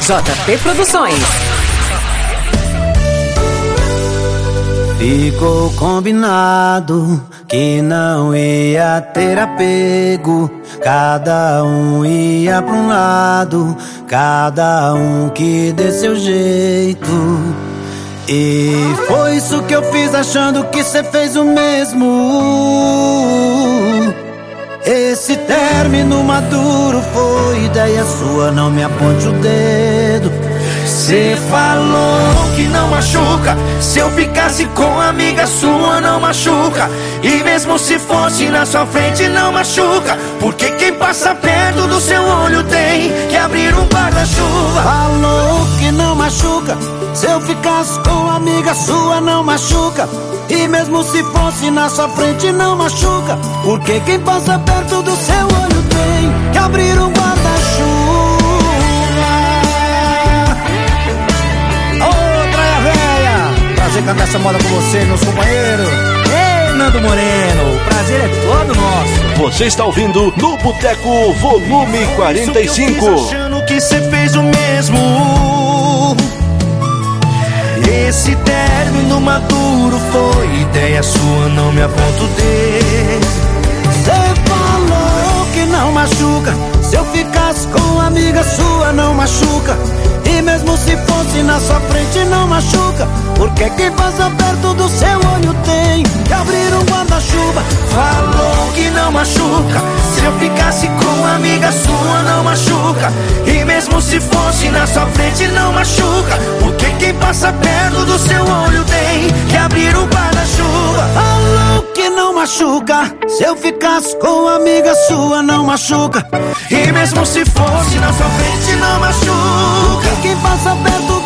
JP Produções. Ficou combinado que não ia ter apego. Cada um ia pra um lado, cada um que dê seu jeito. E foi isso que eu fiz, achando que cê fez o mesmo. Esse término maduro foi ideia sua, não me aponte o dedo. Cê falou que não machuca, se eu ficasse com amiga sua não machuca. E mesmo se fosse na sua frente não machuca, porque quem passa perto do seu olho tem que abrir um guarda-chuva. Falou que não machuca, se eu ficasse com amiga sua não machuca. E mesmo se fosse na sua frente não machuca, porque quem passa perto do seu olho tem que abrir um guarda-chuva. Prazer cantar essa moda com você, meus companheiros. Ei, Nando Moreno, o prazer é todo nosso. Você está ouvindo No Boteco Volume 45. Achando que cê fez o mesmo. Esse término maduro foi ideia sua, não me aponta o dedo. Cê falou que não machuca, se eu ficasse com amiga sua não machuca. E mesmo se fosse na sua frente não machuca, porque quem passa perto do seu olho tem que abrir um guarda-chuva. Falou que não machuca, se eu ficasse com amiga sua não machuca. E mesmo se fosse na sua frente não machuca, porque quem passa perto do seu olho tem que abrir um guarda-chuva. Falou que não machuca, se eu ficasse com amiga sua não machuca. E mesmo se fosse na sua frente não machuca, quem passa perto